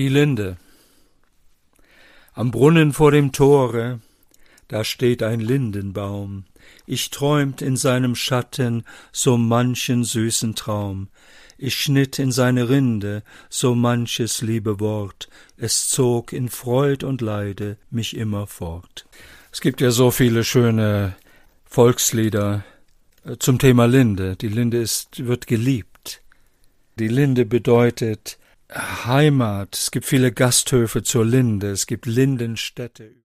Die Linde. Am Brunnen vor dem Tore, da steht ein Lindenbaum. Ich träumt in seinem Schatten so manchen süßen Traum. Ich schnitt in seine Rinde so manches liebe Wort. Es zog in Freud und Leide mich immer fort. Es gibt ja so viele schöne Volkslieder zum Thema Linde. Die Linde wird geliebt. Die Linde bedeutet Heimat. Es gibt viele Gasthöfe zur Linde. Es gibt Lindenstädte.